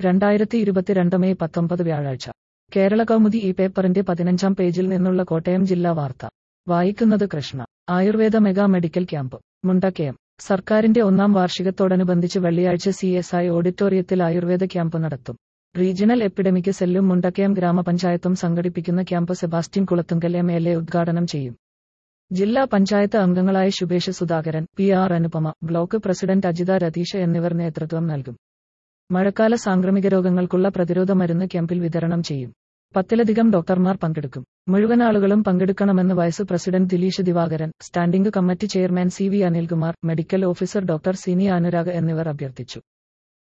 2022 May 19 വ്യാഴാഴ്ച. കേരള കൗമുദി ഈ പേപ്പറിന്റെ 15-ാം പേജിൽ നിന്നുള്ള കോട്ടയം ജില്ലാ വാർത്ത. വായിക്കുന്നത് Krishna. Ayurveda mega medical camp Mundakkayam. സർക്കാരിന്റെ 1-ാം വാർഷികത്തോടനുബന്ധിച്ച് വെള്ളിയാഴ്ച CSI ഓഡിറ്റോറിയത്തിൽ ആയുർവേദ ക്യാമ്പ് നടത്തും. റീജിയണൽ എപ്പിഡമിക് സെല്ലും മുണ്ടക്കയം ഗ്രാമപഞ്ചായത്തും സംഘടിപ്പിക്കുന്ന ക്യാമ്പ് സെബാസ്റ്റ്യൻ കുളത്തുങ്കൽ MLA ഉദ്ഘാടനം ചെയ്യും. ജില്ലാ പഞ്ചായത്ത് അംഗങ്ങളായ Shubhesh Sudhakaran, PR Anupama, block president Ajitha Ratheesh എന്നിവർ നേതൃത്വം നൽകും. മഴക്കാല സാംക്രമിക രോഗങ്ങൾക്കുള്ള പ്രതിരോധ മരുന്ന് ക്യാമ്പിൽ വിതരണം ചെയ്യും. 10-ലധികം ഡോക്ടർമാർ പങ്കെടുക്കും. മുഴുവൻ ആളുകളും പങ്കെടുക്കണമെന്ന് vice president Dileesh Divakaran, standing committee chairman CV Anilkumar, medical officer doctor Sini Anurag എന്നിവർ അഭ്യർത്ഥിച്ചു.